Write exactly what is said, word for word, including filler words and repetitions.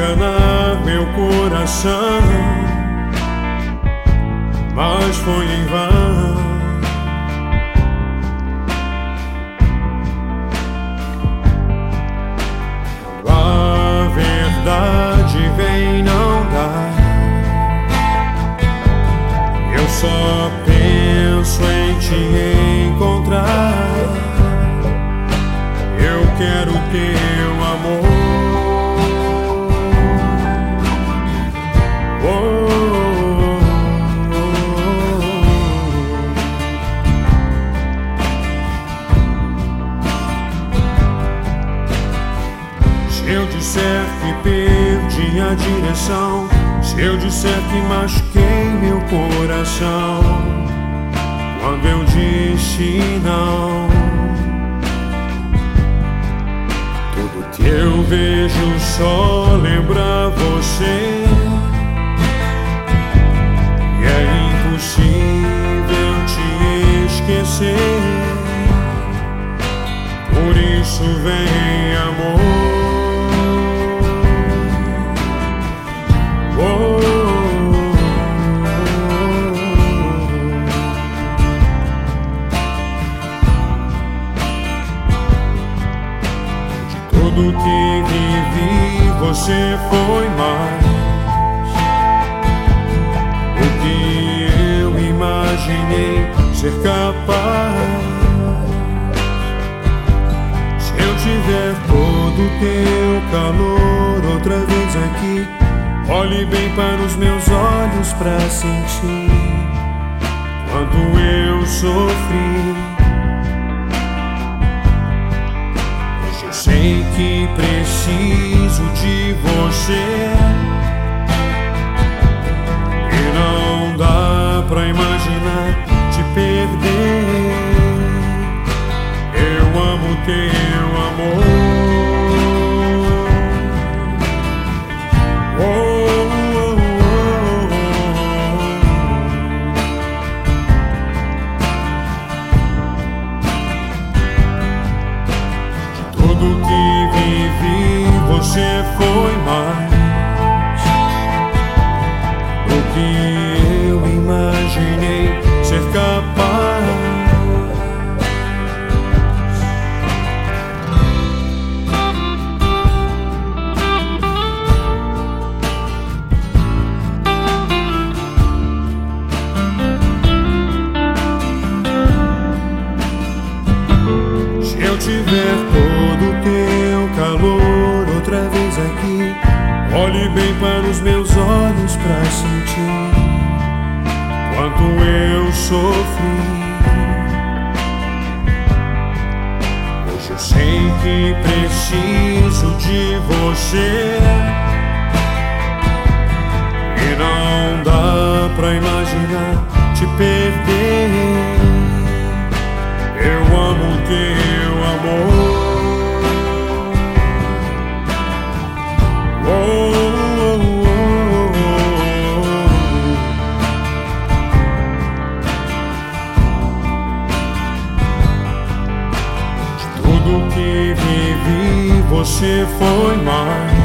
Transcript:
enganar meu coração, mas foi em vão. Quando a verdade vem, não dá. Eu só penso em te encontrar. Eu quero teu amor. Oh, oh, oh. Se eu disser que perdi a direção, se eu disser que machuquei meu coração, quando eu disse não, tudo que eu vejo só lembra você. E é impossível te esquecer. Por isso vem amor. Oh, tudo que vivi, você foi mais do que eu imaginei ser capaz. Se eu tiver todo o teu calor outra vez aqui, olhe bem para os meus olhos pra sentir quanto eu sofri. Sei que preciso de você e não dá pra imaginar te perder. Eu amo teu amor. Oh, oh, oh, oh. Tudo que vivi, você foi mais do que eu imaginei ser capaz. Se eu tiver todo o teu calor outra vez aqui, olhe bem para os meus olhos pra sentir quanto eu sofri. Hoje eu sei que preciso de você e não dá pra imaginar te perder. Eu amo teu amor. Oh, oh, oh, oh. De tudo que vivi, você foi mais